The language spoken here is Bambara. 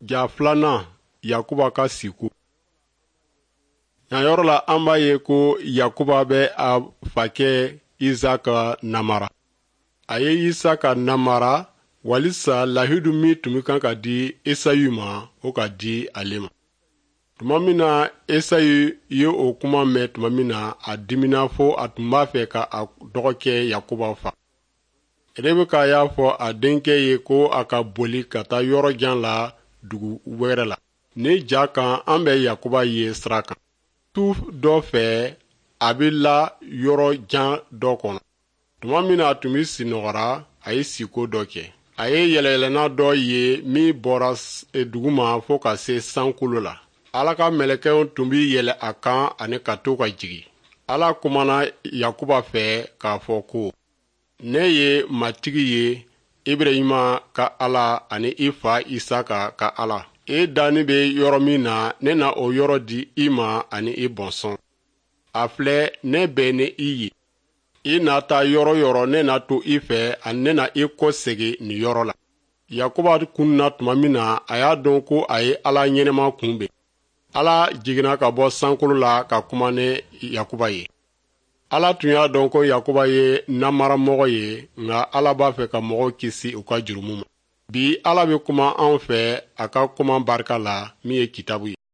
Ja filanan Yakuba ka siku. Yan yɔrɔ la an b'a ye ko Yakuba bɛ a fakɛ Isaka namara. A ye Isaka namara walisa lahidu min tun bɛ kan ka di Esayu ma o ka di ale ma. Tuma min na Esayu ye o kuma mɛn tuma min na a dimina fo a tun b'a fɛ ka a dɔgɔkɛ Yakuba fa. Rebeka y'a fɔ a denkɛ ye ko a ka boli ka taa yɔrɔ jan la dugu wɛrɛ la. Ni ja kan an bɛ Yakuba ye sira kan. Tu dɔ fɛ a bɛ la yɔrɔ jan dɔ kɔnɔ. Tuma min na a tun bɛ sinɔgɔra a ye siko dɔ kɛ. A ye yɛlɛyɛlɛnna dɔ ye min bɔra dugu ma fo ka se sankolo la. Ala ka mɛlɛkɛw tun bɛ yɛlɛ a kan ani ka to ka jigin. Ala kumana Yakuba fɛ k'a fɔ ko ne ye matigi ye Ibrahima ka Ala ani i fa Isaka ka Ala. E dani bɛ yɔrɔ min na ne na o yɔrɔ di i ma ani i bɔnsɔn. A filɛ ne bɛ ni i ye. I na taa yɔrɔ yɔrɔ ne na to i fɛ ani ne na i kɔ segin nin yɔrɔ la. Yakuba kunna tuma min na a y'a dɔn ko a ye Ala ɲɛnɛma kunbɛn. Ala jiginna ka bɔ sankolo la ka kuma ni Yakuba ye. Ala tun y'a dɔn ko Yakuba ye namaramɔgɔ ye nka Ala b'a fɛ ka mɔgɔw kisi u ka jurumu ma. Bi Ala bɛ kuma anw fɛ a ka kuma barika la min ye kitabu ye.